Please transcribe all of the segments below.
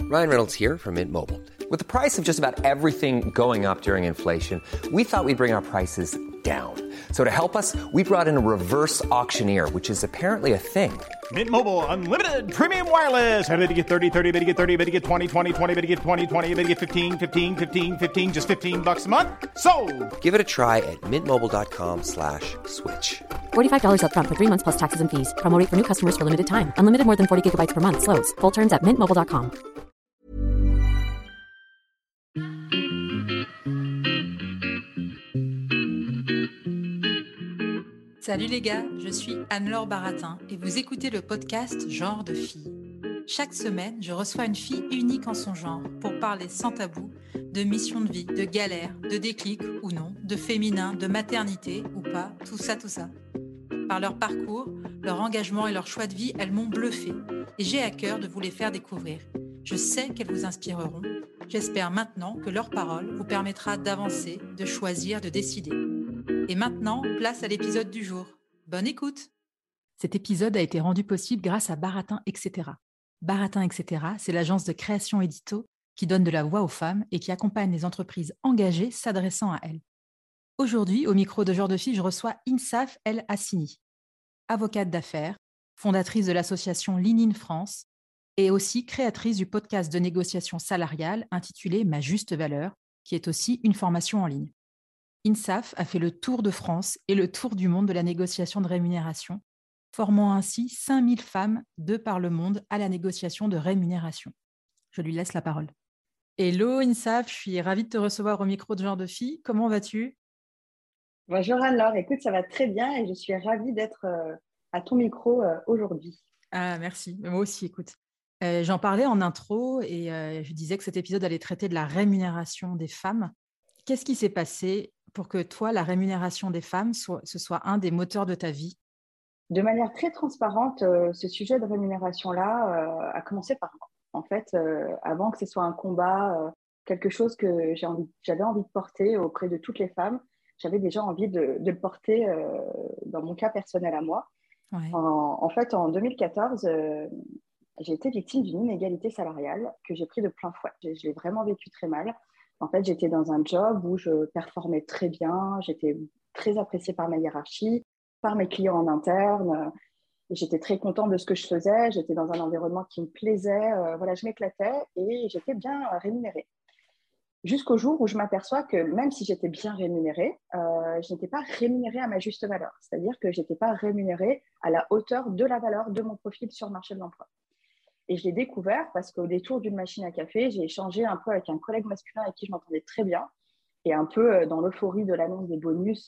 Ryan Reynolds here from Mint Mobile. With the price of just about everything going up during inflation, we thought we'd bring our prices down. So to help us, we brought in a reverse auctioneer, which is apparently a thing. Mint Mobile Unlimited Premium Wireless. How to get 30, 30, bit to get 30, bit to get 20, 20, 20, bit to get 20, 20, bit to get 15, 15, 15, 15, just $15 a month? Sold! Give it a try at mintmobile.com/switch. $45 up front for 3 months plus taxes and fees. Promo rate for new customers for limited time. Unlimited more than 40 gigabytes per month. Slows full terms at mintmobile.com. Salut les gars, je suis Anne-Laure Baratin et vous écoutez le podcast Genre de fille. Chaque semaine, je reçois une fille unique en son genre pour parler sans tabou de mission de vie, de galère, de déclic ou non, de féminin, de maternité ou pas, tout ça. Par leur parcours, leur engagement et leur choix de vie, elles m'ont bluffée et j'ai à cœur de vous les faire découvrir. Je sais qu'elles vous inspireront. J'espère maintenant que leur parole vous permettra d'avancer, de choisir, de décider. Et maintenant, place à l'épisode du jour. Bonne écoute! Cet épisode a été rendu possible grâce à Baratin, etc. Baratin, etc., c'est l'agence de création édito qui donne de la voix aux femmes et qui accompagne les entreprises engagées s'adressant à elles. Aujourd'hui, au micro de Genre de Fille, je reçois Insaf El Hassini, avocate d'affaires, fondatrice de l'association Lean In France et aussi créatrice du podcast de négociation salariale intitulé Ma Juste Valeur, qui est aussi une formation en ligne. Insaf a fait le tour de France et le tour du monde de la négociation de rémunération, formant ainsi 5000 femmes de par le monde à la négociation de rémunération. Je lui laisse la parole. Hello Insaf, je suis ravie de te recevoir au micro de Genre de Fille. Comment vas-tu ? Bonjour Anne-Laure, écoute, ça va très bien et je suis ravie d'être à ton micro aujourd'hui. Ah, merci, moi aussi, écoute. J'en parlais en intro et je disais que cet épisode allait traiter de la rémunération des femmes. Qu'est-ce qui s'est passé pour que toi, la rémunération des femmes, ce soit un des moteurs de ta vie ? De manière très transparente, ce sujet de rémunération-là a commencé par moi. En fait, avant que ce soit un combat, quelque chose que j'avais envie de porter auprès de toutes les femmes, j'avais déjà envie de le porter dans mon cas personnel à moi. Ouais. En fait, en 2014, j'ai été victime d'une inégalité salariale que j'ai pris de plein fouet. Je l'ai vraiment vécu très mal. En fait, j'étais dans un job où je performais très bien, j'étais très appréciée par ma hiérarchie, par mes clients en interne, et j'étais très contente de ce que je faisais. J'étais dans un environnement qui me plaisait, voilà, je m'éclatais et j'étais bien rémunérée. Jusqu'au jour où je m'aperçois que même si j'étais bien rémunérée, je n'étais pas rémunérée à ma juste valeur. C'est-à-dire que je n'étais pas rémunérée à la hauteur de la valeur de mon profil sur le marché de l'emploi. Et je l'ai découvert parce qu'au détour d'une machine à café, j'ai échangé un peu avec un collègue masculin avec qui je m'entendais très bien. Et un peu dans l'euphorie de l'annonce des bonus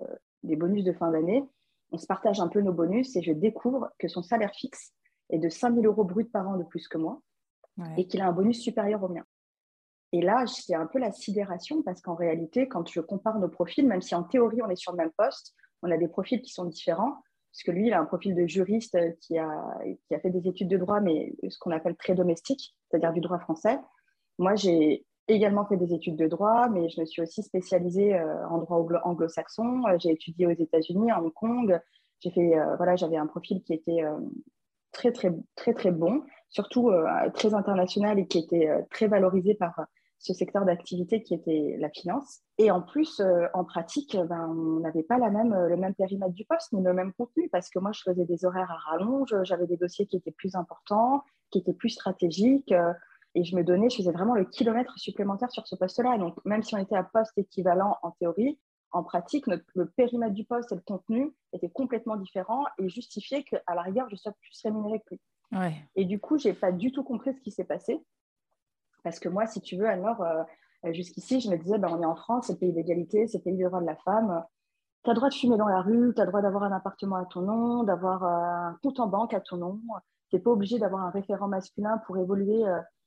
de fin d'année, on se partage un peu nos bonus et je découvre que son salaire fixe est de 5 000 € brut par an de plus que moi et qu'il a un bonus supérieur au mien. Et là, c'est un peu la sidération parce qu'en réalité, quand je compare nos profils, même si en théorie, on est sur le même poste, on a des profils qui sont différents. Parce que lui, il a un profil de juriste qui a fait des études de droit, mais ce qu'on appelle très domestique, c'est-à-dire du droit français. Moi, j'ai également fait des études de droit, mais je me suis aussi spécialisée en droit anglo-saxon. J'ai étudié aux États-Unis, à Hong Kong. J'avais un profil qui était très, très, très, très bon, surtout très international et qui était très valorisé par ce secteur d'activité qui était la finance. Et en plus, en pratique, on n'avait pas le même périmètre du poste, ni le même contenu, parce que moi, je faisais des horaires à rallonge, j'avais des dossiers qui étaient plus importants, qui étaient plus stratégiques, et je faisais vraiment le kilomètre supplémentaire sur ce poste-là. Donc, même si on était à poste équivalent en théorie, en pratique, le périmètre du poste et le contenu étaient complètement différents et justifiaient qu'à la rigueur, je sois plus rémunérée que lui. Ouais. Et du coup, je n'ai pas du tout compris ce qui s'est passé. Parce que moi, si tu veux, alors, jusqu'ici, je me disais, on est en France, c'est le pays d'égalité, c'est le pays des droits de la femme. Tu as le droit de fumer dans la rue, tu as le droit d'avoir un appartement à ton nom, d'avoir un compte en banque à ton nom. Tu n'es pas obligé d'avoir un référent masculin pour évoluer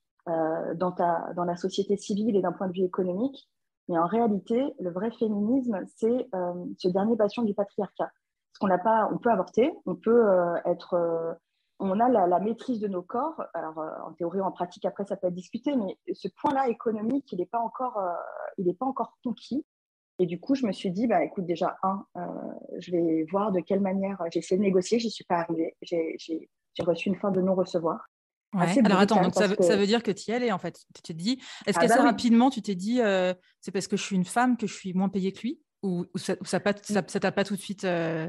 dans la société civile et d'un point de vue économique. Mais en réalité, le vrai féminisme, c'est ce dernier bastion du patriarcat. Parce on peut avorter, on peut on a la maîtrise de nos corps. Alors, en théorie ou en pratique, après, ça peut être discuté, mais ce point-là économique, il n'est pas encore conquis. Et du coup, je me suis dit, écoute, déjà, je vais voir de quelle manière j'ai essayé de négocier, j'y suis pas arrivée. J'ai reçu une fin de non-recevoir. Ouais. Alors attends, donc ça veut dire que tu y allais en fait. Tu te dis, est-ce qu'assez rapidement tu t'es dit, c'est parce que je suis une femme que je suis moins payée que lui, ou ça t'a pas tout de suite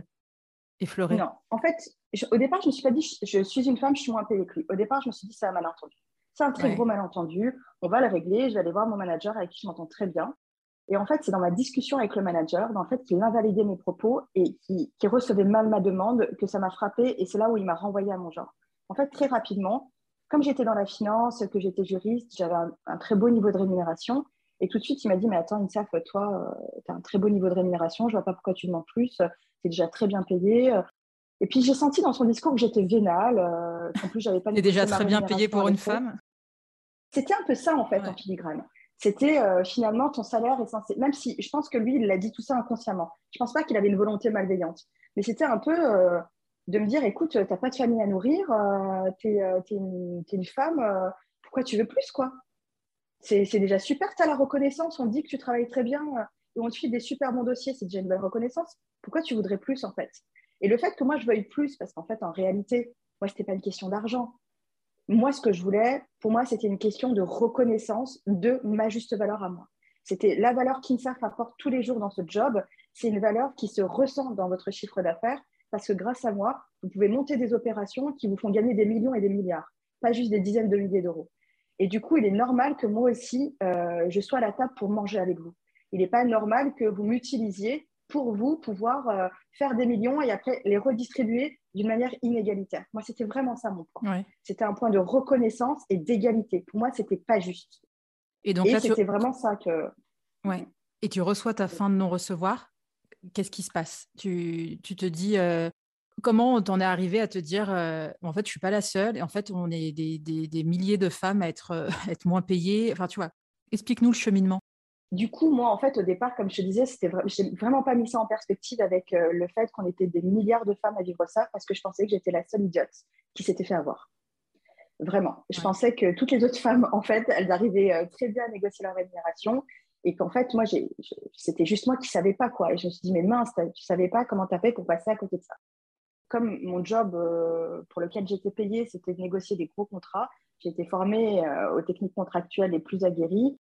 effleuré? Non, en fait, au départ, je me suis pas dit, je suis une femme, je suis moins payée que lui. Au départ, je me suis dit, c'est un malentendu. C'est un très gros malentendu. On va le régler. Je vais aller voir mon manager avec qui je m'entends très bien. Et en fait, c'est dans ma discussion avec le manager, en fait, qu'il invalidait mes propos et qui recevait mal ma demande que ça m'a frappée. Et c'est là où il m'a renvoyée à mon genre. En fait, très rapidement, comme j'étais dans la finance, que j'étais juriste, j'avais un très beau niveau de rémunération. Et tout de suite, il m'a dit, mais attends, Insaf, toi, tu as un très beau niveau de rémunération. Je ne vois pas pourquoi tu demandes plus. Tu es déjà très bien payé. Et puis, j'ai senti dans son discours que j'étais vénale. En plus, j'avais pas négocié déjà très bien payé pour une femme. C'était un peu ça, en fait, en filigrane. C'était finalement ton salaire est censé, même si je pense que lui, il a dit tout ça inconsciemment. Je pense pas qu'il avait une volonté malveillante, mais c'était un peu de me dire, écoute, t'as pas de famille à nourrir, t'es une femme, pourquoi tu veux plus, quoi? C'est déjà super, t'as la reconnaissance, on te dit que tu travailles très bien, et on te file des super bons dossiers, c'est déjà une belle reconnaissance. Pourquoi tu voudrais plus, en fait? Et le fait que moi, je veuille plus, parce qu'en fait, en réalité, moi, c'était pas une question d'argent. Moi, ce que je voulais, pour moi, c'était une question de reconnaissance de ma juste valeur à moi. C'était la valeur qu'Insaf apporte tous les jours dans ce job. C'est une valeur qui se ressent dans votre chiffre d'affaires parce que grâce à moi, vous pouvez monter des opérations qui vous font gagner des millions et des milliards, pas juste des dizaines de milliers d'euros. Et du coup, il est normal que moi aussi, je sois à la table pour manger avec vous. Il n'est pas normal que vous m'utilisiez pour vous pouvoir faire des millions et après les redistribuer d'une manière inégalitaire. Moi, c'était vraiment ça mon point. Ouais. C'était un point de reconnaissance et d'égalité. Pour moi, c'était pas juste. Et donc là, c'était vraiment ça que... Ouais. Et tu reçois ta fin de non-recevoir. Qu'est-ce qui se passe? Tu te dis... Comment t'en es arrivé à te dire en fait, je suis pas la seule et en fait, on est des milliers de femmes à être moins payées. Enfin, tu vois, explique-nous le cheminement. Du coup, moi, en fait, au départ, comme je te disais, je n'ai vraiment pas mis ça en perspective avec le fait qu'on était des milliards de femmes à vivre ça parce que je pensais que j'étais la seule idiote qui s'était fait avoir. Vraiment. Je pensais que toutes les autres femmes, en fait, elles arrivaient très bien à négocier leur rémunération et qu'en fait, moi, c'était juste moi qui ne savais pas, quoi. Et je me suis dit, mais mince, tu ne savais pas comment tu as fait pour passer à côté de ça. Comme mon job pour lequel j'étais payée, c'était de négocier des gros contrats, j'ai été formée aux techniques contractuelles les plus aguerries.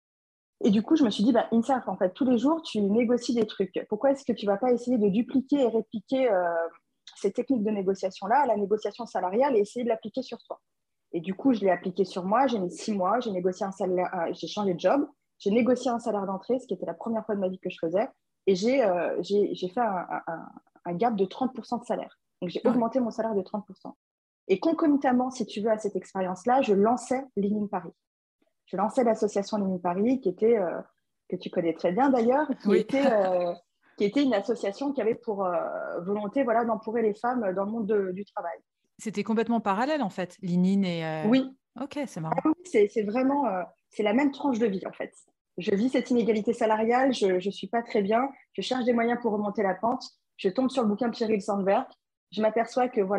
Et du coup, je me suis dit, Insaf, en fait, tous les jours, tu négocies des trucs. Pourquoi est-ce que tu ne vas pas essayer de dupliquer et répliquer ces techniques de négociation-là à la négociation salariale et essayer de l'appliquer sur toi? Et du coup, je l'ai appliqué sur moi. J'ai mis 6 mois, j'ai négocié un salaire, j'ai changé de job, j'ai négocié un salaire d'entrée, ce qui était la première fois de ma vie que je faisais, et j'ai fait un gap de 30% de salaire. Donc, j'ai augmenté mon salaire de 30%. Et concomitamment, si tu veux, à cette expérience-là, je lançais Linine Paris. Je lançais l'association Linine Paris, qui était, que tu connais très bien d'ailleurs, qui était une association qui avait pour volonté d'empourer les femmes dans le monde du travail. C'était complètement parallèle, en fait, Linine et... Oui. Ok, c'est marrant. Ah, oui, c'est vraiment... c'est la même tranche de vie, en fait. Je vis cette inégalité salariale, je ne suis pas très bien, je cherche des moyens pour remonter la pente, je tombe sur le bouquin de Sheryl Sandberg, je m'aperçois que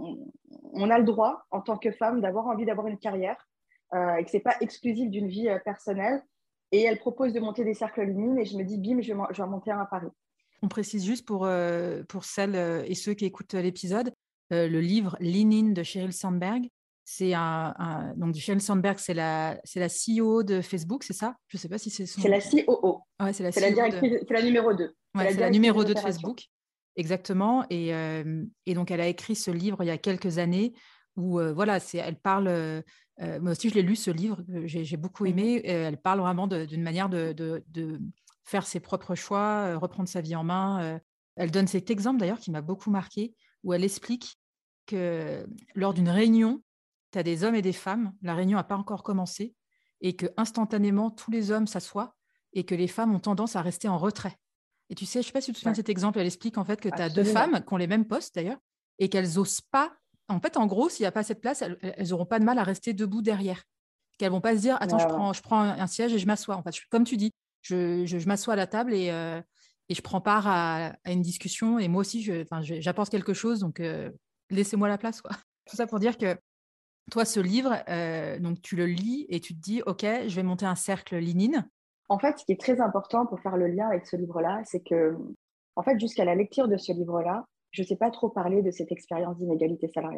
on a le droit, en tant que femme, d'avoir envie d'avoir une carrière et que ce n'est pas exclusif d'une vie personnelle. Et elle propose de monter des cercles Linine et je me dis, bim, je vais en monter un à Paris. On précise juste pour celles et ceux qui écoutent l'épisode, le livre Linine de Sheryl Sandberg, c'est donc Sheryl Sandberg, c'est la CEO de Facebook, c'est ça? Je ne sais pas si c'est son... C'est la COO. Ouais, c'est la directrice, c'est la numéro 2. Ouais, c'est la numéro 2 de Facebook. Exactement. Et donc, elle a écrit ce livre il y a quelques années où, elle parle... moi aussi, je l'ai lu, ce livre, j'ai beaucoup aimé. Elle parle vraiment d'une manière de faire ses propres choix, reprendre sa vie en main. Elle donne cet exemple, d'ailleurs, qui m'a beaucoup marqué, où elle explique que lors d'une réunion, tu as des hommes et des femmes, la réunion n'a pas encore commencé, et que instantanément, tous les hommes s'assoient et que les femmes ont tendance à rester en retrait. Et tu sais, je ne sais pas si tu te souviens de cet exemple, elle explique en fait que tu as deux femmes qui ont les mêmes postes d'ailleurs, et qu'elles n'osent pas. En fait, en gros, s'il n'y a pas assez de place, elles n'auront pas de mal à rester debout derrière. Qu'elles ne vont pas se dire, attends, je prends un siège et je m'assois. En fait, comme tu dis, je m'assois à la table et je prends part à une discussion. Et moi aussi, j'apporte quelque chose, donc laissez-moi la place, quoi. Tout ça pour dire que toi, ce livre, donc tu le lis et tu te dis, OK, je vais monter un cercle Linine. En fait, ce qui est très important pour faire le lien avec ce livre-là, c'est que, en fait, jusqu'à la lecture de ce livre-là, je ne sais pas trop parler de cette expérience d'inégalité salariale.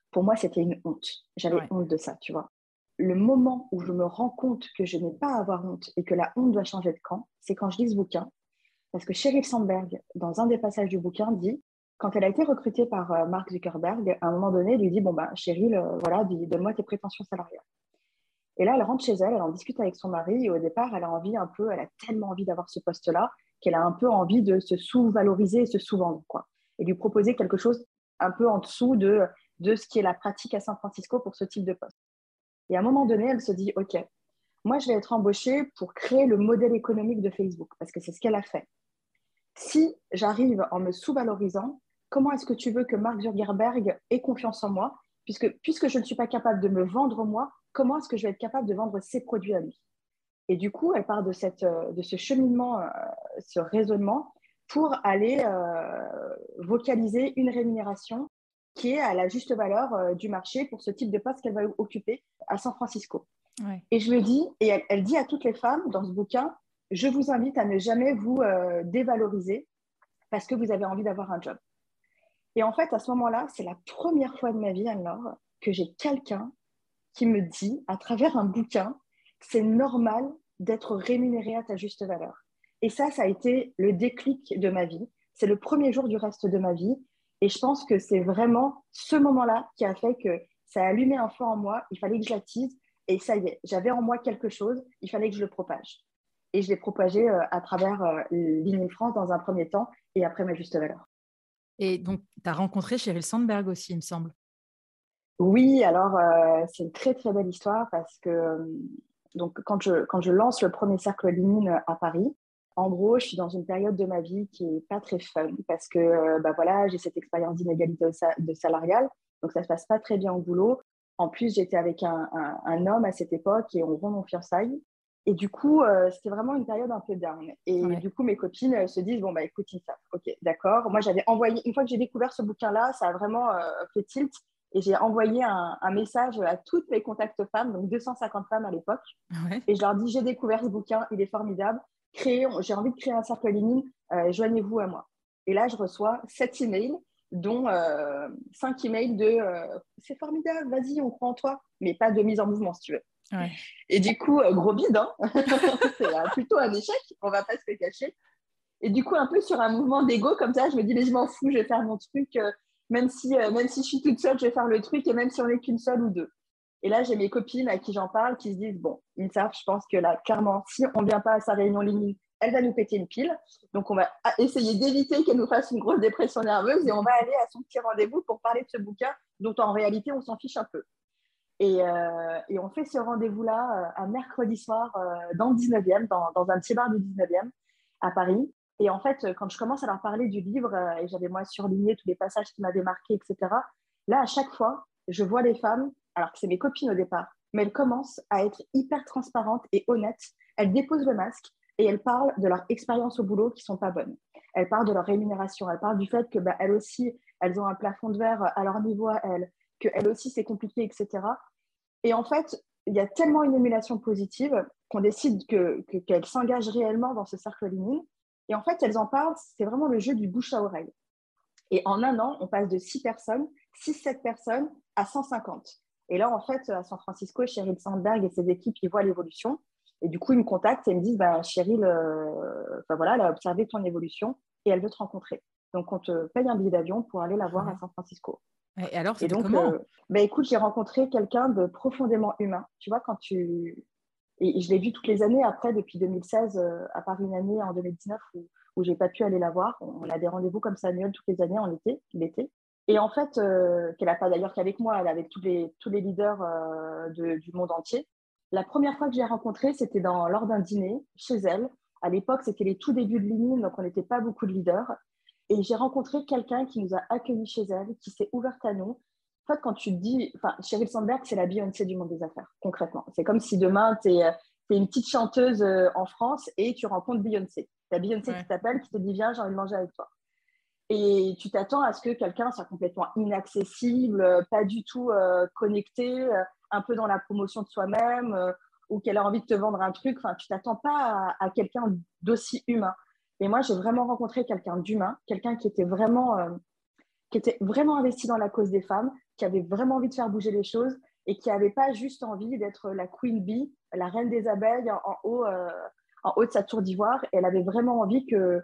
pour moi, c'était une honte. J'avais honte de ça, tu vois. Le moment où je me rends compte que je n'ai pas à avoir honte et que la honte doit changer de camp, c'est quand je lis ce bouquin. Parce que Sheryl Sandberg, dans un des passages du bouquin, dit, quand elle a été recrutée par Mark Zuckerberg, à un moment donné, elle lui dit, bon, ben, Sheryl, voilà, donne-moi tes prétentions salariales. Et là, elle rentre chez elle, elle en discute avec son mari, et au départ, elle a tellement envie d'avoir ce poste-là, qu'elle a un peu envie de se sous-valoriser et se sous-vendre, quoi. Et lui proposer quelque chose un peu en dessous de ce qui est la pratique à San Francisco pour ce type de poste. Et à un moment donné, elle se dit, OK, moi, je vais être embauchée pour créer le modèle économique de Facebook, parce que c'est ce qu'elle a fait. Si j'arrive en me sous-valorisant, comment est-ce que tu veux que Mark Zuckerberg ait confiance en moi, puisque je ne suis pas capable de me vendre moi, comment est-ce que je vais être capable de vendre ses produits à lui? Et du coup, elle part de ce cheminement, ce raisonnement, pour aller vocaliser une rémunération qui est à la juste valeur du marché pour ce type de poste qu'elle va occuper à San Francisco. Ouais. Et je me dis, et elle dit à toutes les femmes dans ce bouquin, je vous invite à ne jamais vous dévaloriser parce que vous avez envie d'avoir un job. Et en fait, à ce moment-là, c'est la première fois de ma vie, Anne-Laure, que j'ai quelqu'un qui me dit, à travers un bouquin, c'est normal d'être rémunéré à ta juste valeur. Et ça a été le déclic de ma vie. C'est le premier jour du reste de ma vie. Et je pense que c'est vraiment ce moment-là qui a fait que ça a allumé un feu en moi. Il fallait que je l'attise. Et ça y est, j'avais en moi quelque chose. Il fallait que je le propage. Et je l'ai propagé à travers LinkedIn France dans un premier temps et après ma juste valeur. Et donc, tu as rencontré Sheryl Sandberg aussi, il me semble. Oui, alors c'est une très très belle histoire parce que donc quand je lance le premier cercle LinkedIn à Paris, en gros, je suis dans une période de ma vie qui est pas très fun parce que voilà, j'ai cette expérience d'inégalité de salariale, donc ça se passe pas très bien au boulot. En plus, j'étais avec un homme à cette époque et on rompt mon fiançailles. Et du coup, c'était vraiment une période un peu down. Et du coup, mes copines se disent, bon, bah écoute, ok, d'accord. Moi, j'avais envoyé, une fois que j'ai découvert ce bouquin-là, ça a vraiment fait tilt. Et j'ai envoyé un message à toutes mes contacts femmes, donc 250 femmes à l'époque. Ouais. Et je leur dis, j'ai découvert ce bouquin, il est formidable. J'ai envie de créer un cercle LinkedIn, joignez-vous à moi. Et là, je reçois 7 emails, dont 5 emails de c'est formidable, vas-y, on croit en toi, mais pas de mise en mouvement, si tu veux. Ouais. Et du coup, gros bide, hein. C'est plutôt un échec, on va pas se le cacher. Et du coup, un peu sur un mouvement d'ego, comme ça, je me dis, mais je m'en fous, je vais faire mon truc. Même si je suis toute seule, je vais faire le truc, et même si on n'est qu'une seule ou deux. Et là, j'ai mes copines à qui j'en parle qui se disent, bon, INSAF, je pense que là, clairement, si on ne vient pas à sa réunion LinkedIn, elle va nous péter une pile. Donc, on va essayer d'éviter qu'elle nous fasse une grosse dépression nerveuse et on va aller à son petit rendez-vous pour parler de ce bouquin dont, en réalité, on s'en fiche un peu. Et on fait ce rendez-vous-là un mercredi soir dans le 19e, dans un petit bar du 19e à Paris. Et en fait, quand je commence à leur parler du livre, et j'avais moi surligné tous les passages qui m'avaient marqué, etc., là, à chaque fois, je vois les femmes, alors que c'est mes copines au départ, mais elles commencent à être hyper transparentes et honnêtes. Elles déposent le masque et elles parlent de leur expérience au boulot qui ne sont pas bonnes. Elles parlent de leur rémunération, elles parlent du fait que elles aussi, elles ont un plafond de verre à leur niveau à elles, qu'elles aussi, c'est compliqué, etc. Et en fait, il y a tellement une émulation positive qu'on décide qu'elles s'engagent réellement dans ce cercle LinkedIn. Et en fait, elles en parlent, c'est vraiment le jeu du bouche à oreille. Et en un an, on passe de 6 personnes, 7 personnes, à 150. Et là, en fait, à San Francisco, Sheryl Sandberg et ses équipes, ils voient l'évolution. Et du coup, ils me contactent et ils me disent, Sheryl, voilà, elle a observé ton évolution et elle veut te rencontrer. Donc, on te paye un billet d'avion pour aller la voir à San Francisco. Et alors, c'était donc, comment écoute, j'ai rencontré quelqu'un de profondément humain. Tu vois, Et je l'ai vu toutes les années après, depuis 2016, à part une année en 2019 où je n'ai pas pu aller la voir. On a des rendez-vous comme ça annuels toutes les années en l'été. Et en fait, qu'elle n'a pas d'ailleurs qu'avec moi, elle est avec tous les leaders du monde entier. La première fois que je l'ai rencontrée, c'était lors d'un dîner chez elle. À l'époque, c'était les tout débuts de LinkedIn, donc on n'était pas beaucoup de leaders. Et j'ai rencontré quelqu'un qui nous a accueillis chez elle, qui s'est ouverte à nous. En fait, quand tu te dis, Sheryl Sandberg, c'est la Beyoncé du monde des affaires, concrètement. C'est comme si demain, tu es une petite chanteuse en France et tu rencontres Beyoncé. La Beyoncé qui t'appelle, qui te dit, viens, j'ai envie de manger avec toi. Et tu t'attends à ce que quelqu'un soit complètement inaccessible, pas du tout connecté, un peu dans la promotion de soi-même, ou qu'elle a envie de te vendre un truc. Enfin, tu t'attends pas à quelqu'un d'aussi humain. Et moi, j'ai vraiment rencontré quelqu'un d'humain, quelqu'un qui était vraiment qui étaient vraiment investis dans la cause des femmes, qui avaient vraiment envie de faire bouger les choses et qui n'avaient pas juste envie d'être la queen bee, la reine des abeilles en haut de sa tour d'ivoire. Et elle avait vraiment envie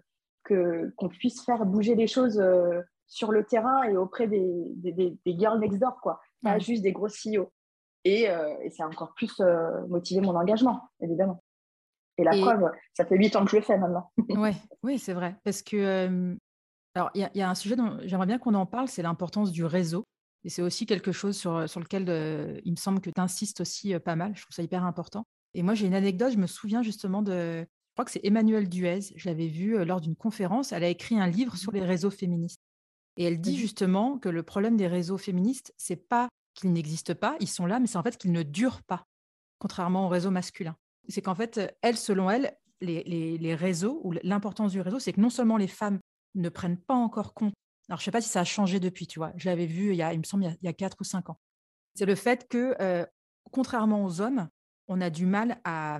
qu'on puisse faire bouger les choses sur le terrain et auprès des girls next door, quoi. Pas juste des gros CEO. Et ça a encore plus motivé mon engagement, évidemment. Et la preuve, ça fait 8 ans que je le fais maintenant. Oui, c'est vrai. Parce que, alors, il y a un sujet dont j'aimerais bien qu'on en parle, c'est l'importance du réseau. Et c'est aussi quelque chose sur lequel il me semble que tu insistes aussi pas mal. Je trouve ça hyper important. Et moi, j'ai une anecdote, je me souviens justement je crois que c'est Emmanuelle Duez, je l'avais vue lors d'une conférence, elle a écrit un livre sur les réseaux féministes. Et elle dit justement que le problème des réseaux féministes, c'est pas qu'ils n'existent pas, ils sont là, mais c'est en fait qu'ils ne durent pas, contrairement aux réseaux masculins. C'est qu'en fait, elle, selon elle, les réseaux, ou l'importance du réseau, c'est que non seulement les femmes ne prennent pas encore compte, alors je ne sais pas si ça a changé depuis, tu vois, je l'avais vu il me semble, il y a 4 ou 5 ans. C'est le fait que, contrairement aux hommes, on a du mal à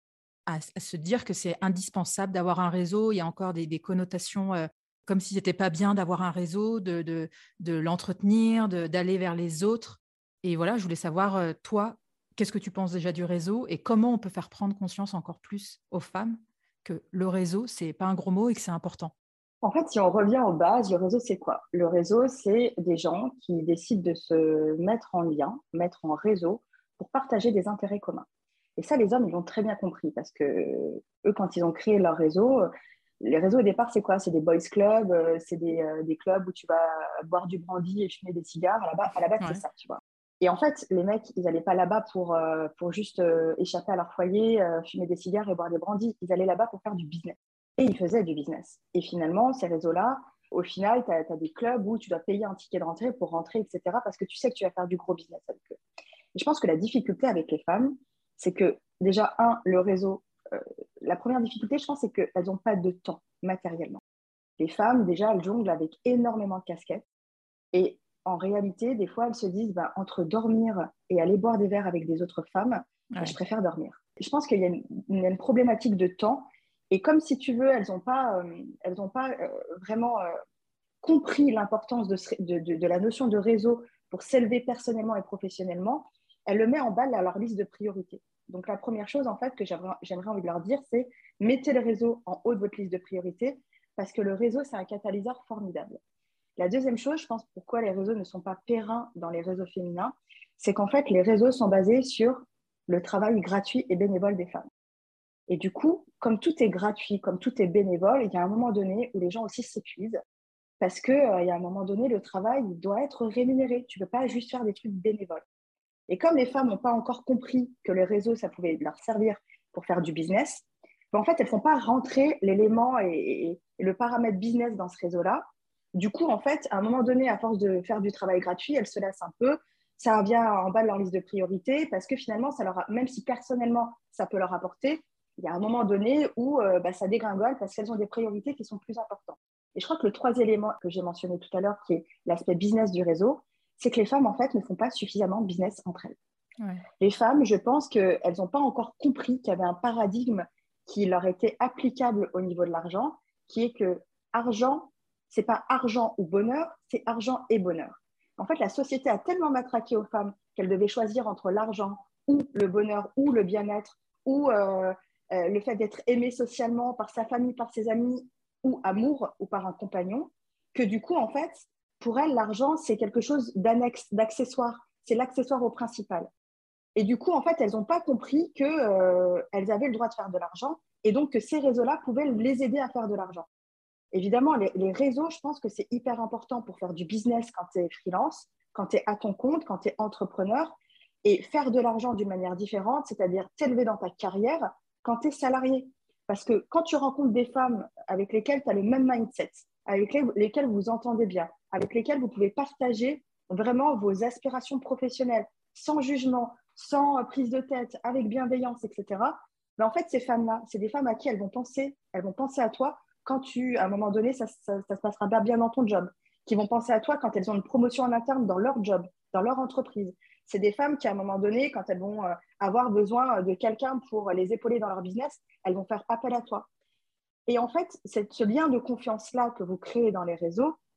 se dire que c'est indispensable d'avoir un réseau. Il y a encore des connotations comme si c'était pas bien d'avoir un réseau, de l'entretenir, d'aller vers les autres. Et voilà, je voulais savoir, toi, qu'est-ce que tu penses déjà du réseau et comment on peut faire prendre conscience encore plus aux femmes que le réseau, c'est pas un gros mot et que c'est important. En fait, si on revient aux bases, le réseau, c'est quoi? Le réseau, c'est des gens qui décident de se mettre en lien, mettre en réseau pour partager des intérêts communs. Et ça, les hommes, ils l'ont très bien compris parce que eux, quand ils ont créé leur réseau, les réseaux au départ, c'est quoi? C'est des boys clubs, c'est des clubs où tu vas boire du brandy et fumer des cigares. À la base, c'est ça, tu vois. Et en fait, les mecs, ils n'allaient pas là-bas pour juste échapper à leur foyer, fumer des cigares et boire des brandis. Ils allaient là-bas pour faire du business. Et ils faisaient du business. Et finalement, ces réseaux-là, au final, tu as des clubs où tu dois payer un ticket de rentrée pour rentrer, etc. parce que tu sais que tu vas faire du gros business avec eux. Et je pense que la difficulté avec les femmes, c'est que déjà, le réseau, la première difficulté, je pense, c'est qu'elles n'ont pas de temps matériellement. Les femmes, déjà, elles jonglent avec énormément de casquettes. Et en réalité, des fois, elles se disent, entre dormir et aller boire des verres avec des autres femmes, je préfère dormir. Je pense qu'il y a une problématique de temps. Et comme, si tu veux, elles n'ont pas vraiment compris l'importance de la notion de réseau pour s'élever personnellement et professionnellement, elles le mettent en bas à leur liste de priorités. Donc, la première chose, en fait, que j'aimerais envie de leur dire, c'est mettez le réseau en haut de votre liste de priorités parce que le réseau, c'est un catalyseur formidable. La deuxième chose, je pense, pourquoi les réseaux ne sont pas pérennes dans les réseaux féminins, c'est qu'en fait, les réseaux sont basés sur le travail gratuit et bénévole des femmes. Et du coup, comme tout est gratuit, comme tout est bénévole, il y a un moment donné où les gens aussi s'épuisent parce qu'il y a un moment donné, le travail doit être rémunéré. Tu ne peux pas juste faire des trucs bénévoles. Et comme les femmes n'ont pas encore compris que les réseaux, ça pouvait leur servir pour faire du business, en fait, elles ne font pas rentrer l'élément et le paramètre business dans ce réseau-là. Du coup, en fait, à un moment donné, à force de faire du travail gratuit, elles se laissent un peu. Ça vient en bas de leur liste de priorités parce que finalement, même si personnellement, ça peut leur apporter, il y a un moment donné où ça dégringole parce qu'elles ont des priorités qui sont plus importantes. Et je crois que le troisième élément que j'ai mentionné tout à l'heure, qui est l'aspect business du réseau, c'est que les femmes, en fait, ne font pas suffisamment business entre elles. Ouais. Les femmes, je pense qu'elles n'ont pas encore compris qu'il y avait un paradigme qui leur était applicable au niveau de l'argent, qui est que argent, ce n'est pas argent ou bonheur, c'est argent et bonheur. En fait, la société a tellement matraqué aux femmes qu'elles devaient choisir entre l'argent ou le bonheur ou le bien-être ou le fait d'être aimée socialement par sa famille, par ses amis ou amour ou par un compagnon, que du coup, en fait, pour elles, l'argent, c'est quelque chose d'annexe, d'accessoire. C'est l'accessoire au principal. Et du coup, en fait, elles n'ont pas compris qu'elles avaient le droit de faire de l'argent et donc que ces réseaux-là pouvaient les aider à faire de l'argent. Évidemment, les réseaux, je pense que c'est hyper important pour faire du business quand tu es freelance, quand tu es à ton compte, quand tu es entrepreneur et faire de l'argent d'une manière différente, c'est-à-dire t'élever dans ta carrière quand tu es salarié. Parce que quand tu rencontres des femmes avec lesquelles tu as le même mindset, avec lesquelles vous vous entendez bien, avec lesquelles vous pouvez partager vraiment vos aspirations professionnelles, sans jugement, sans prise de tête, avec bienveillance, etc. Mais en fait, ces femmes-là, c'est des femmes à qui elles vont penser à toi quand à un moment donné, ça se passera bien dans ton job, qui vont penser à toi quand elles ont une promotion en interne dans leur job, dans leur entreprise. C'est des femmes qui, à un moment donné, quand elles vont avoir besoin de quelqu'un pour les épauler dans leur business, elles vont faire appel à toi. Et en fait, ce lien de confiance-là que vous créez dans les réseaux,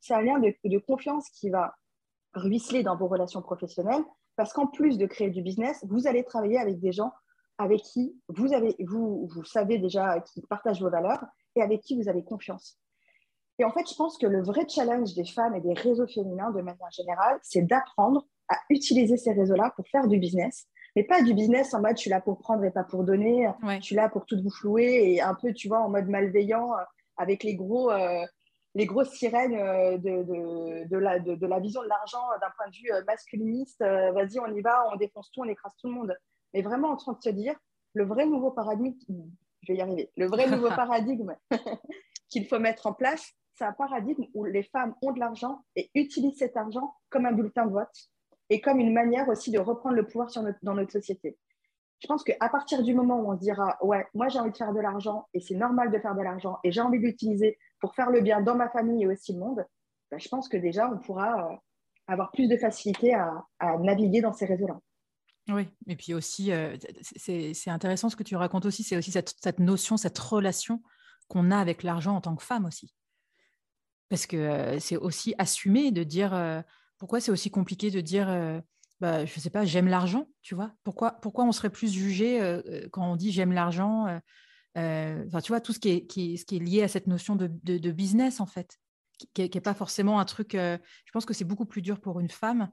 c'est un lien de confiance qui va ruisseler dans vos relations professionnelles parce qu'en plus de créer du business, vous allez travailler avec des gens avec qui vous savez déjà qui partagent vos valeurs et avec qui vous avez confiance. Et en fait, je pense que le vrai challenge des femmes et des réseaux féminins de manière générale, c'est d'apprendre à utiliser ces réseaux-là pour faire du business, mais pas du business en mode je suis là pour prendre et pas pour donner, Ouais. je suis là pour tout vous flouer et un peu, tu vois, en mode malveillant avec les grosses sirènes de la vision de l'argent d'un point de vue masculiniste. Vas-y, on y va, on défonce tout, on écrase tout le monde. Mais vraiment en train de se dire, le vrai nouveau paradigme, je vais y arriver, le vrai nouveau paradigme qu'il faut mettre en place, c'est un paradigme où les femmes ont de l'argent et utilisent cet argent comme un bulletin de vote et comme une manière aussi de reprendre le pouvoir dans notre société. Je pense qu'à partir du moment où on se dira « Ouais, moi j'ai envie de faire de l'argent et c'est normal de faire de l'argent et j'ai envie de l'utiliser pour faire le bien dans ma famille et aussi le monde », ben, je pense que déjà on pourra avoir plus de facilité à naviguer dans ces réseaux-là. Oui, et puis aussi, c'est intéressant ce que tu racontes aussi, c'est aussi cette notion, cette relation qu'on a avec l'argent en tant que femme aussi. Parce que c'est aussi assumer de dire pourquoi c'est aussi compliqué de dire je ne sais pas, j'aime l'argent, tu vois. Pourquoi on serait plus jugé quand on dit j'aime l'argent tu vois, tout ce qui est lié à cette notion de business, en fait, qui n'est pas forcément un truc. Je pense que c'est beaucoup plus dur pour une femme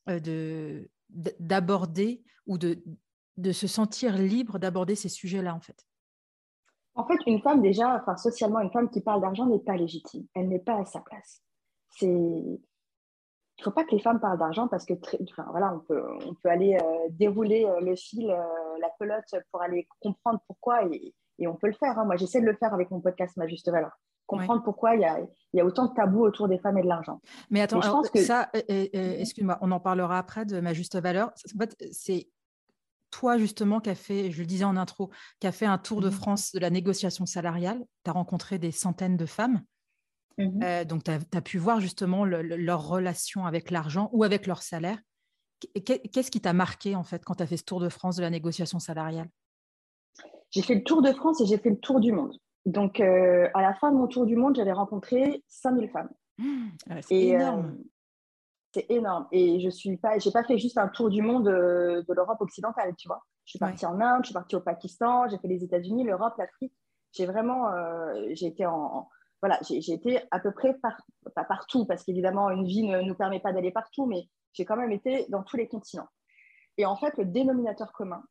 d'aborder ou de se sentir libre d'aborder ces sujets-là, en fait. En fait, une femme déjà, enfin socialement, une femme qui parle d'argent n'est pas légitime. Elle n'est pas à sa place. Il ne faut pas que les femmes parlent d'argent parce que voilà, on peut aller dérouler le fil, la pelote pour aller comprendre pourquoi et on peut le faire. Hein. Moi, j'essaie de le faire avec mon podcast Ma Juste Valeur. Comprendre pourquoi il y a autant de tabous autour des femmes et de l'argent. Mais attends, je pense que... ça, excuse-moi, on en parlera après de Ma Juste Valeur. En fait, c'est toi, justement, qui a fait, je le disais en intro, qui a fait un tour de France de la négociation salariale. Tu as rencontré des centaines de femmes. Donc, tu as pu voir justement leur relation avec l'argent ou avec leur salaire. Qu'est-ce qui t'a marqué, en fait, quand tu as fait ce tour de France de la négociation salariale? J'ai fait le tour de France et j'ai fait le tour du monde. Donc, à la fin de mon tour du monde, j'avais rencontré 5000 femmes. C'est énorme. C'est énorme. Et j'ai pas fait juste un tour du monde de l'Europe occidentale, tu vois. Je suis partie en Inde, je suis partie au Pakistan, j'ai fait les États-Unis, l'Europe, l'Afrique. J'ai vraiment, j'ai été voilà, j'ai été à peu près pas partout, parce qu'évidemment, une vie ne nous permet pas d'aller partout, mais j'ai quand même été dans tous les continents. Et en fait, le dénominateur commun,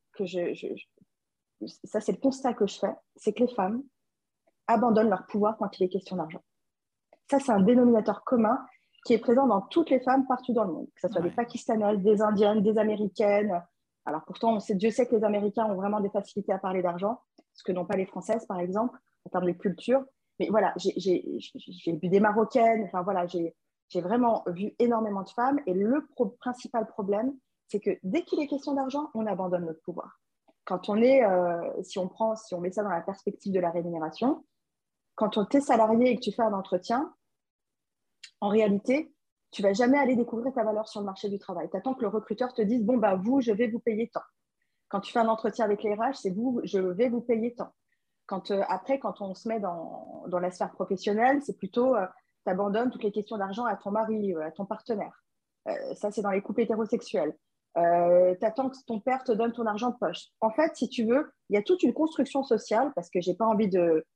ça c'est le constat que je fais, c'est que les femmes abandonnent leur pouvoir quand il est question d'argent. Ça, c'est un dénominateur commun qui est présent dans toutes les femmes partout dans le monde, que ce soit des Pakistanaises, des Indiennes, des Américaines. Alors pourtant, Dieu sait que les Américains ont vraiment des facilités à parler d'argent, ce que n'ont pas les Françaises, par exemple, en termes de culture. Mais voilà, j'ai vu des Marocaines, enfin voilà, j'ai vraiment vu énormément de femmes. Et le principal problème, c'est que dès qu'il est question d'argent, on abandonne notre pouvoir. Quand on est, si on met ça dans la perspective de la rémunération, quand tu es salarié et que tu fais un entretien, en réalité, tu ne vas jamais aller découvrir ta valeur sur le marché du travail. Tu attends que le recruteur te dise « Bon, vous, je vais vous payer tant ». Quand tu fais un entretien avec les RH, c'est « Vous, je vais vous payer tant ». Après, quand on se met dans la sphère professionnelle, c'est plutôt tu abandonnes toutes les questions d'argent à ton mari, à ton partenaire. Ça, c'est dans les couples hétérosexuels. Tu attends que ton père te donne ton argent de poche. En fait, si tu veux, il y a toute une construction sociale, parce que je n'ai pas envie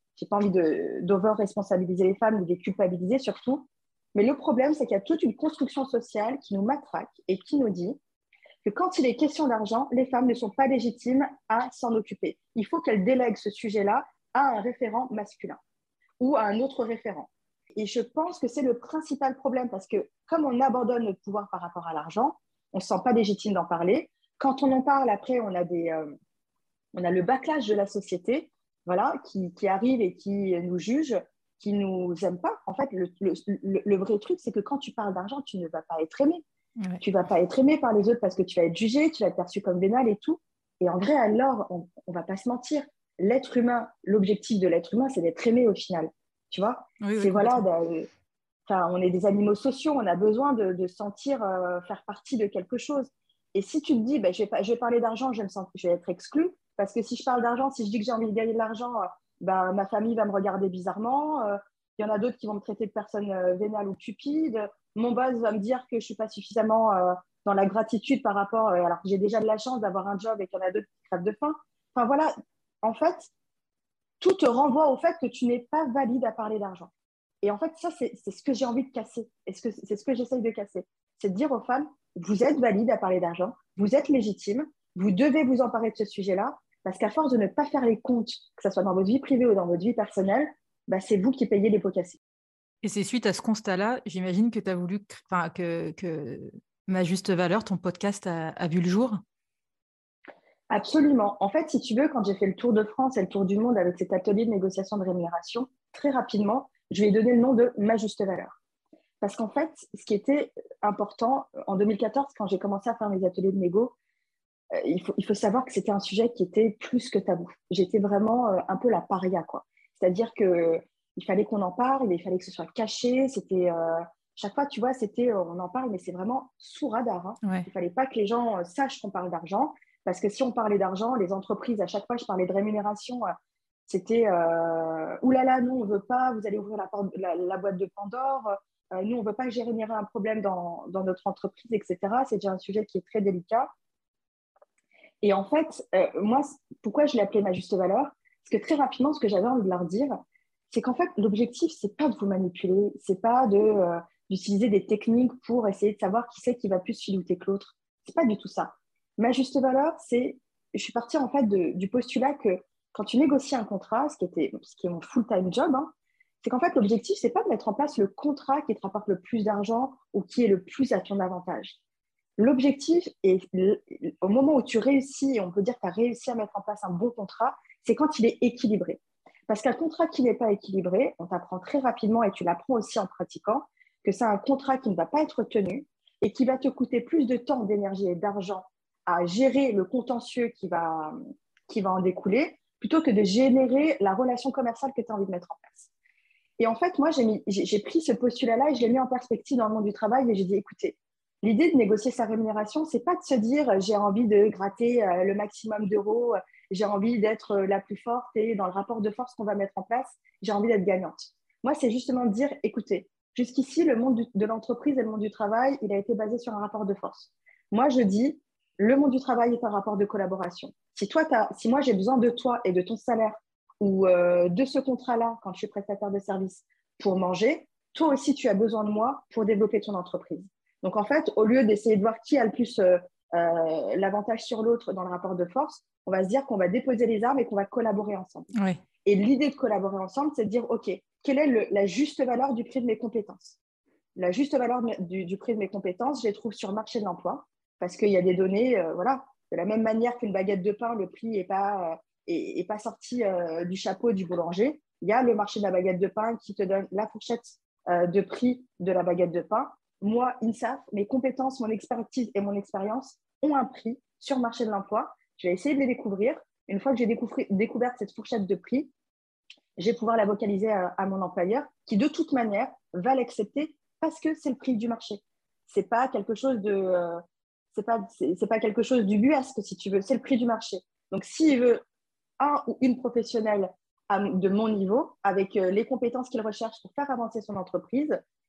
d'over-responsabiliser les femmes ou de les culpabiliser surtout. Mais le problème, c'est qu'il y a toute une construction sociale qui nous matraque et qui nous dit que quand il est question d'argent, les femmes ne sont pas légitimes à s'en occuper. Il faut qu'elles délèguent ce sujet-là à un référent masculin ou à un autre référent. Et je pense que c'est le principal problème parce que comme on abandonne notre pouvoir par rapport à l'argent, on ne se sent pas légitime d'en parler. Quand on en parle, après, on a le backlash de la société, voilà, qui arrive et qui nous juge, qui ne nous aime pas. En fait, le vrai truc, c'est que quand tu parles d'argent, tu ne vas pas être aimé. Ouais. Tu ne vas pas être aimé par les autres parce que tu vas être jugé, tu vas être perçu comme vénal et tout. Et en vrai, alors, on ne va pas se mentir. L'être humain, l'objectif de l'être humain, c'est d'être aimé au final. Tu vois, c'est voilà, on est des animaux sociaux, on a besoin de sentir faire partie de quelque chose. Et si tu te dis, je vais parler d'argent, je vais être exclue, parce que si je parle d'argent, si je dis que j'ai envie de gagner de l'argent, ma famille va me regarder bizarrement, Il y en a d'autres qui vont me traiter de personne vénale ou cupide. Mon boss va me dire que je ne suis pas suffisamment dans la gratitude par rapport, alors que j'ai déjà de la chance d'avoir un job et qu'il y en a d'autres qui crèvent de faim. Enfin voilà, en fait, tout te renvoie au fait que tu n'es pas valide à parler d'argent. Et en fait, ça, c'est ce que j'ai envie de casser. C'est ce que j'essaye de casser. C'est de dire aux femmes, vous êtes valide à parler d'argent, vous êtes légitime, vous devez vous emparer de ce sujet-là, parce qu'à force de ne pas faire les comptes, que ce soit dans votre vie privée ou dans votre vie personnelle, bah, c'est vous qui payez les pots cassés. Et c'est suite à ce constat-là, j'imagine que tu as voulu que Ma Juste Valeur, ton podcast, a vu le jour. Absolument. En fait, si tu veux, quand j'ai fait le tour de France et le tour du monde avec cet atelier de négociation de rémunération, très rapidement, je lui ai donné le nom de Ma Juste Valeur. Parce qu'en fait, ce qui était important, en 2014, quand j'ai commencé à faire mes ateliers de négo, il faut savoir que c'était un sujet qui était plus que tabou. J'étais vraiment un peu la paria, quoi. C'est-à-dire qu'il fallait qu'on en parle, il fallait que ce soit caché. Chaque fois, tu vois, on en parle, mais c'est vraiment sous radar. Hein. Ouais. Il ne fallait pas que les gens sachent qu'on parle d'argent. Parce que si on parlait d'argent, les entreprises, à chaque fois, je parlais de rémunération, c'était oulala, nous, on ne veut pas, vous allez ouvrir la boîte de Pandore, nous, on ne veut pas générer un problème dans notre entreprise, etc. C'est déjà un sujet qui est très délicat. Et en fait, moi, pourquoi je l'ai appelé Ma Juste Valeur? Parce que très rapidement, ce que j'avais envie de leur dire, c'est qu'en fait, l'objectif, ce n'est pas de vous manipuler, ce n'est pas d'utiliser des techniques pour essayer de savoir qui c'est qui va plus filouter que l'autre. Ce n'est pas du tout ça. Ma Juste Valeur, je suis partie en fait du postulat que quand tu négocies un contrat, ce qui est mon full-time job, hein, c'est qu'en fait, l'objectif, ce n'est pas de mettre en place le contrat qui te rapporte le plus d'argent ou qui est le plus à ton avantage. L'objectif, au moment où tu réussis, et on peut dire que tu as réussi à mettre en place un bon contrat, c'est quand il est équilibré. Parce qu'un contrat qui n'est pas équilibré, on t'apprend très rapidement, et tu l'apprends aussi en pratiquant, que c'est un contrat qui ne va pas être tenu et qui va te coûter plus de temps, d'énergie et d'argent à gérer le contentieux qui va en découler, plutôt que de générer la relation commerciale que tu as envie de mettre en place. Et en fait, moi, j'ai pris ce postulat-là et je l'ai mis en perspective dans le monde du travail et j'ai dit, écoutez, l'idée de négocier sa rémunération, ce n'est pas de se dire j'ai envie de gratter le maximum d'euros, j'ai envie d'être la plus forte et dans le rapport de force qu'on va mettre en place, j'ai envie d'être gagnante. Moi, c'est justement de dire, écoutez, jusqu'ici, le monde de l'entreprise et le monde du travail, il a été basé sur un rapport de force. Moi, je dis, le monde du travail est un rapport de collaboration. Si moi, j'ai besoin de toi et de ton salaire ou de ce contrat-là quand je suis prestataire de service pour manger, toi aussi, tu as besoin de moi pour développer ton entreprise. Donc, en fait, au lieu d'essayer de voir qui a le plus l'avantage sur l'autre dans le rapport de force, on va se dire qu'on va déposer les armes et qu'on va collaborer ensemble. Oui. Et l'idée de collaborer ensemble, c'est de dire, OK, quelle est la juste valeur du prix de mes compétences? La juste valeur du prix de mes compétences, je les trouve sur le marché de l'emploi parce qu'il y a des données, voilà, de la même manière qu'une baguette de pain, le prix n'est pas sorti du chapeau du boulanger. Il y a le marché de la baguette de pain qui te donne la fourchette de prix de la baguette de pain. Moi, INSAF, mes compétences, mon expertise et mon expérience ont un prix sur le marché de l'emploi. Je vais essayer de les découvrir. Une fois que j'ai découvert cette fourchette de prix, je vais pouvoir la vocaliser à mon employeur qui, de toute manière, va l'accepter parce que c'est le prix du marché. C'est pas quelque chose c'est pas quelque chose d'ubuesque, si tu veux. C'est le prix du marché. Donc, s'il veut un ou une professionnelle de mon niveau, avec les compétences qu'il recherche pour faire avancer son entreprise,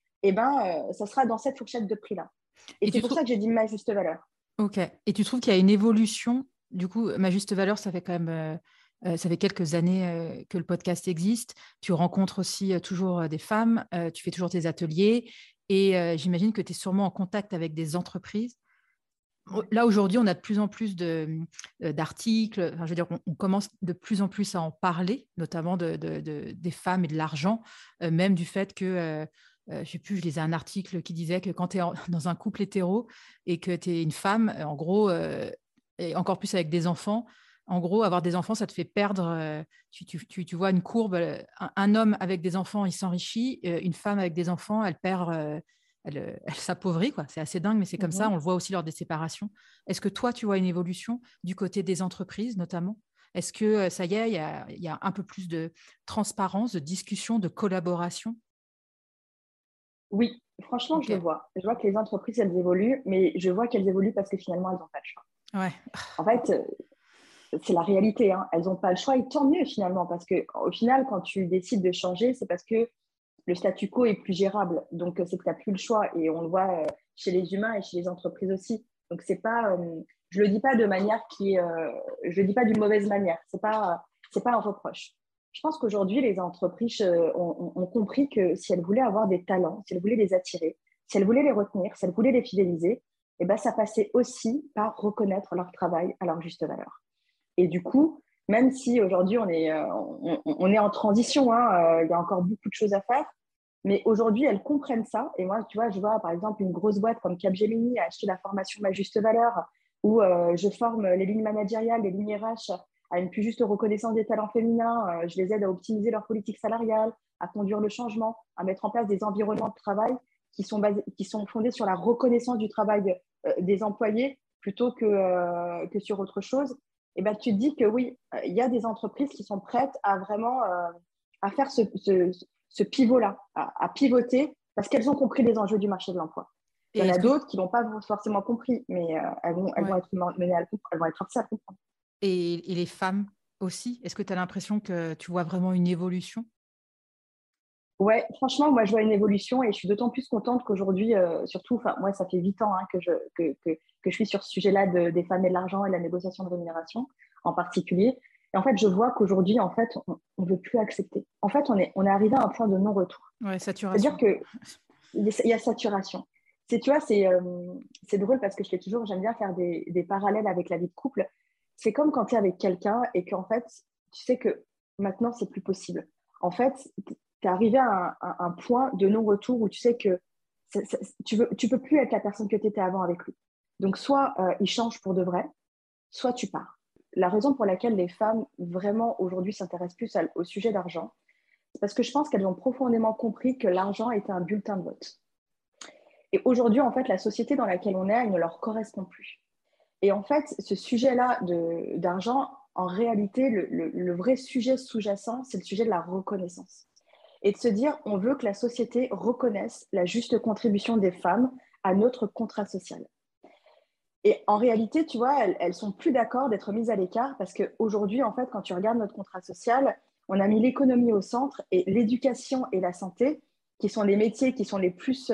ça sera dans cette fourchette de prix-là. Et c'est pour ça que j'ai dit Ma Juste Valeur. Ok. Et tu trouves qu'il y a une évolution? Du coup, Ma Juste Valeur, ça fait quand même ça fait quelques années que le podcast existe. Tu rencontres aussi toujours des femmes, tu fais toujours tes ateliers et j'imagine que tu es sûrement en contact avec des entreprises. Là, aujourd'hui, on a de plus en plus d'articles. Enfin, je veux dire, on commence de plus en plus à en parler, notamment des femmes et de l'argent, même du fait que je ne sais plus, je lisais un article qui disait que quand tu es dans un couple hétéro et que tu es une femme, en gros, et encore plus avec des enfants, en gros, avoir des enfants, ça te fait perdre. Tu vois une courbe. Un homme avec des enfants, il s'enrichit. Une femme avec des enfants, elle perd, elle s'appauvrit, quoi. C'est assez dingue, mais c'est comme ça. On le voit aussi lors des séparations. Est-ce que toi, tu vois une évolution du côté des entreprises, notamment? Est-ce que ça y est, il y a un peu plus de transparence, de discussion, de collaboration? Oui, franchement, Okay. je le vois. Je vois que les entreprises, elles évoluent, mais je vois qu'elles évoluent parce que finalement, elles n'ont pas le choix. Ouais. En fait, c'est la réalité. Hein. Elles n'ont pas le choix et tant mieux finalement, parce qu'au final, quand tu décides de changer, c'est parce que le statu quo est plus gérable. Donc, c'est que tu n'as plus le choix. Et on le voit chez les humains et chez les entreprises aussi. Donc, c'est pas, je ne le dis pas de manière je le dis pas d'une mauvaise manière. C'est pas un reproche. Je pense qu'aujourd'hui, les entreprises ont compris que si elles voulaient avoir des talents, si elles voulaient les attirer, si elles voulaient les retenir, si elles voulaient les fidéliser, eh ben, ça passait aussi par reconnaître leur travail à leur juste valeur. Et du coup, même si aujourd'hui on est en transition, il y a encore beaucoup de choses à faire, mais aujourd'hui elles comprennent ça. Et moi, tu vois, je vois par exemple une grosse boîte comme Capgemini a acheté la formation Ma Juste Valeur, où je forme les lignes managériales, les lignes RH à une plus juste reconnaissance des talents féminins. Je les aide à optimiser leur politique salariale, à conduire le changement, à mettre en place des environnements de travail qui sont fondés sur la reconnaissance du travail des employés plutôt que sur autre chose. Et ben, tu te dis que oui, il y a des entreprises qui sont prêtes à vraiment à faire ce pivot-là, à pivoter parce qu'elles ont compris les enjeux du marché de l'emploi. Il y en a d'autres qui n'ont pas forcément compris, mais elles vont être menées elles vont être forcées à comprendre. Et les femmes aussi, est-ce que tu as l'impression que tu vois vraiment une évolution? Ouais, franchement, moi, je vois une évolution et je suis d'autant plus contente qu'aujourd'hui, surtout, moi, ça fait 8 ans que je suis sur ce sujet-là des femmes et de l'argent et de la négociation de rémunération en particulier. Et en fait, je vois qu'aujourd'hui, en fait, on ne veut plus accepter. En fait, on est arrivé à un point de non-retour. Ouais, saturation. C'est-à-dire qu'il y a saturation. Tu vois, c'est drôle parce que j'aime bien faire des parallèles avec la vie de couple. C'est comme quand tu es avec quelqu'un et qu'en fait, tu sais que maintenant, c'est plus possible. En fait, tu es arrivé à un point de non-retour où tu sais que tu peux plus être la personne que tu étais avant avec lui. Donc, soit il change pour de vrai, soit tu pars. La raison pour laquelle les femmes vraiment aujourd'hui s'intéressent plus au sujet d'argent, c'est parce que je pense qu'elles ont profondément compris que l'argent était un bulletin de vote. Et aujourd'hui, en fait, la société dans laquelle on est, elle ne leur correspond plus. Et en fait, ce sujet-là d'argent, en réalité, le vrai sujet sous-jacent, c'est le sujet de la reconnaissance. Et de se dire, on veut que la société reconnaisse la juste contribution des femmes à notre contrat social. Et en réalité, tu vois, elles ne sont plus d'accord d'être mises à l'écart parce qu'aujourd'hui, en fait, quand tu regardes notre contrat social, on a mis l'économie au centre et l'éducation et la santé, qui sont les métiers qui sont les plus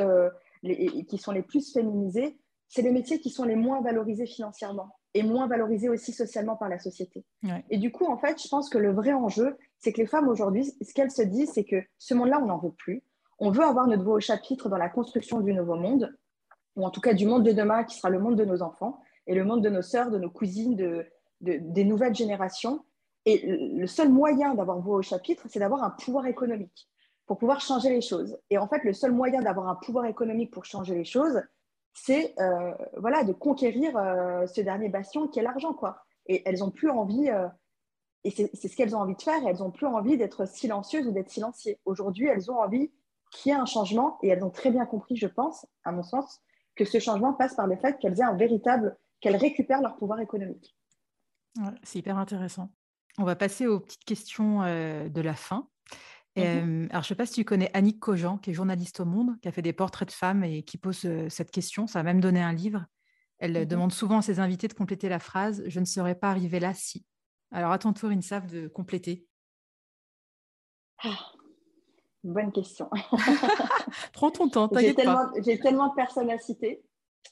féminisés, c'est les métiers qui sont les moins valorisés financièrement et moins valorisés aussi socialement par la société. Ouais. Et du coup, en fait, je pense que le vrai enjeu, c'est que les femmes aujourd'hui, ce qu'elles se disent, c'est que ce monde-là, on n'en veut plus. On veut avoir notre nouveau chapitre dans la construction du nouveau monde, ou en tout cas du monde de demain qui sera le monde de nos enfants et le monde de nos sœurs, de nos cousines, des nouvelles générations. Et le seul moyen d'avoir voix au chapitre, c'est d'avoir un pouvoir économique pour pouvoir changer les choses. Et en fait, le seul moyen d'avoir un pouvoir économique pour changer les choses, c'est de conquérir ce dernier bastion qui est l'argent, quoi. Et elles n'ont plus envie, et c'est ce qu'elles ont envie de faire, elles n'ont plus envie d'être silencieuses ou d'être silenciées. Aujourd'hui, elles ont envie qu'il y ait un changement, et elles ont très bien compris, je pense, à mon sens, que ce changement passe par le fait qu'elles récupèrent leur pouvoir économique. Ouais, c'est hyper intéressant. On va passer aux petites questions de la fin. Alors, je ne sais pas si tu connais Annick Cogent, qui est journaliste au Monde, qui a fait des portraits de femmes et qui pose cette question. Ça a même donné un livre. Elle demande souvent à ses invités de compléter la phrase « Je ne serais pas arrivée là si ». Alors, à ton tour, Insaf, de compléter. Bonne question. Prends ton temps, t'inquiète pas. J'ai tellement de personnes à citer.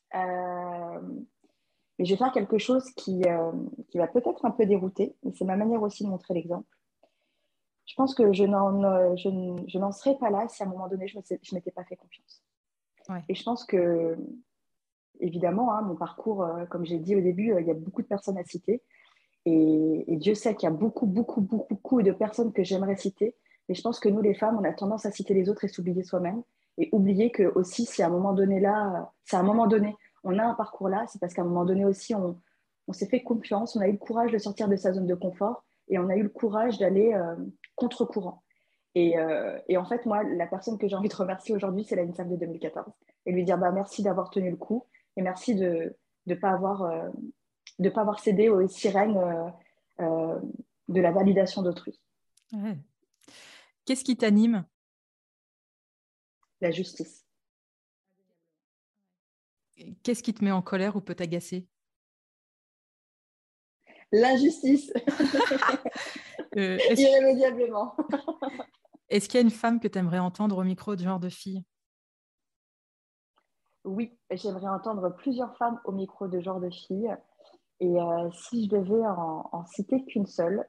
Mais je vais faire quelque chose qui va peut-être un peu dérouter, mais c'est ma manière aussi de montrer l'exemple. Je pense que je n'en serais pas là si à un moment donné, je ne m'étais pas fait confiance. Ouais. Et je pense que, évidemment, mon parcours, comme j'ai dit au début, il y a beaucoup de personnes à citer. Et Dieu sait qu'il y a beaucoup de personnes que j'aimerais citer. Mais je pense que nous, les femmes, on a tendance à citer les autres et s'oublier soi-même. Et oublier que aussi, si à un moment donné, on a un parcours là, c'est parce qu'à un moment donné aussi, on s'est fait confiance, on a eu le courage de sortir de sa zone de confort et on a eu le courage d'aller contre-courant. Et en fait, moi, la personne que j'ai envie de remercier aujourd'hui, c'est la Insaf de 2014. Et lui dire merci d'avoir tenu le coup et merci de ne pas avoir cédé aux sirènes de la validation d'autrui. Ouais. Qu'est-ce qui t'anime ? La justice. Qu'est-ce qui te met en colère ou peut t'agacer ? L'injustice. Irrémédiablement. Est-ce qu'il y a une femme que tu aimerais entendre au micro de Genre de Fille? Oui, j'aimerais entendre plusieurs femmes au micro de Genre de Fille. Et si je devais en citer qu'une seule,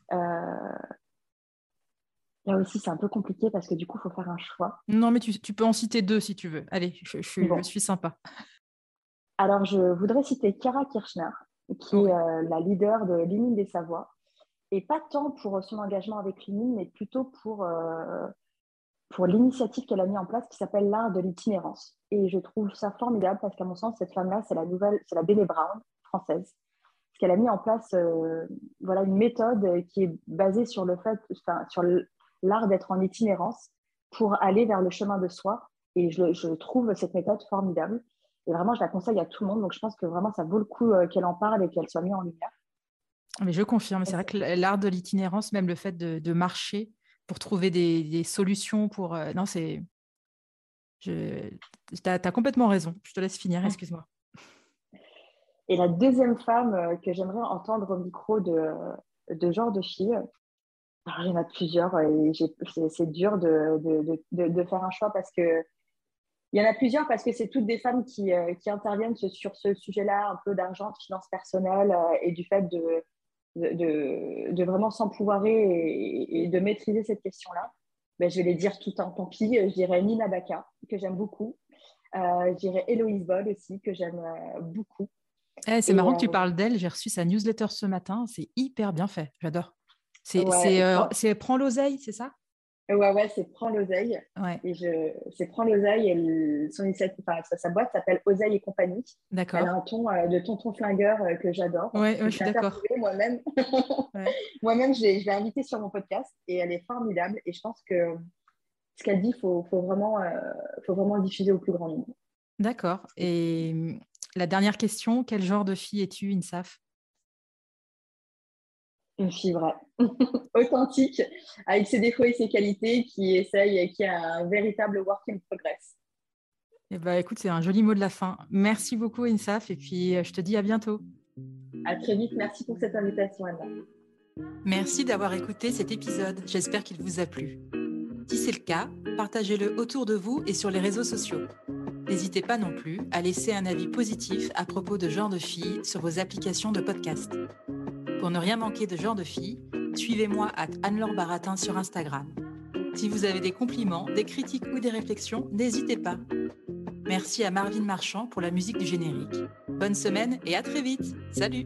là aussi c'est un peu compliqué parce que du coup il faut faire un choix. Non, mais tu peux en citer 2 si tu veux. Allez, je suis sympa. Alors je voudrais citer Clara Kirchner, qui est la leader de l'Union des Savoies. Et pas tant pour son engagement avec l'Union, mais plutôt pour l'initiative qu'elle a mise en place qui s'appelle l'art de l'itinérance. Et je trouve ça formidable parce qu'à mon sens, cette femme-là, c'est la Brené Brown française. Parce qu'elle a mis en place une méthode qui est basée sur sur l'art d'être en itinérance pour aller vers le chemin de soi. Et je trouve cette méthode formidable. Et vraiment, je la conseille à tout le monde. Donc, je pense que vraiment, ça vaut le coup qu'elle en parle et qu'elle soit mise en lumière. Mais je confirme, c'est vrai que l'art de l'itinérance, même le fait de marcher pour trouver des solutions pour... non, c'est... T'as complètement raison. Je te laisse finir, excuse-moi. Et la deuxième femme que j'aimerais entendre au micro de Genre de Fille, alors, il y en a plusieurs et c'est dur de faire un choix parce que il y en a plusieurs parce que c'est toutes des femmes qui interviennent sur ce sujet-là, un peu d'argent, de finances personnelles et du fait de vraiment s'empouvoirer et de maîtriser cette question-là. Ben, je vais les dire tout en tant pis. Je dirais Nina Baka, que j'aime beaucoup. Je dirais Héloïse Boll aussi, que j'aime beaucoup. C'est marrant que tu parles d'elle. J'ai reçu sa newsletter ce matin. C'est hyper bien fait. J'adore. C'est Prends l'oseille, c'est ça? Ouais, c'est Prends l'oseille. Ouais. Et c'est Prends l'oseille. Et sa boîte s'appelle Oseille et compagnie. D'accord. Elle a un ton de tonton flingueur que j'adore. Ouais, je suis d'accord. Moi-même, moi-même, je l'ai invitée sur mon podcast et elle est formidable. Et je pense que ce qu'elle dit, faut vraiment diffuser au plus grand nombre. D'accord. Et la dernière question, quel genre de fille es-tu, Insaf? Une fille vraie, authentique, avec ses défauts et ses qualités, qui essaye et qui a un véritable work in progress. Eh ben, écoute, c'est un joli mot de la fin. Merci beaucoup, Insaf, et puis je te dis à bientôt. À très vite, merci pour cette invitation, Anna. Merci d'avoir écouté cet épisode, j'espère qu'il vous a plu. Si c'est le cas, partagez-le autour de vous et sur les réseaux sociaux. N'hésitez pas non plus à laisser un avis positif à propos de Genre de Fille sur vos applications de podcast. Pour ne rien manquer de Genre de Fille, suivez-moi @Anne-Laure Baratin sur Instagram. Si vous avez des compliments, des critiques ou des réflexions, n'hésitez pas. Merci à Marvin Marchand pour la musique du générique. Bonne semaine et à très vite. Salut!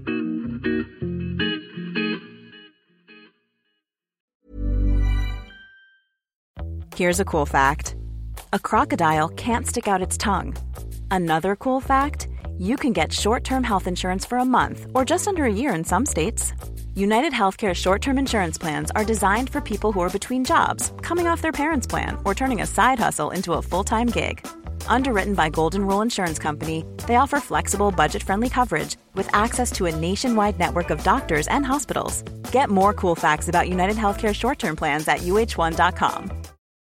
Here's a cool fact. A crocodile can't stick out its tongue. Another cool fact, you can get short-term health insurance for a month or just under a year in some states. United Healthcare short-term insurance plans are designed for people who are between jobs, coming off their parents' plan, or turning a side hustle into a full-time gig. Underwritten by Golden Rule Insurance Company, they offer flexible, budget-friendly coverage with access to a nationwide network of doctors and hospitals. Get more cool facts about United Healthcare short-term plans at uh1.com.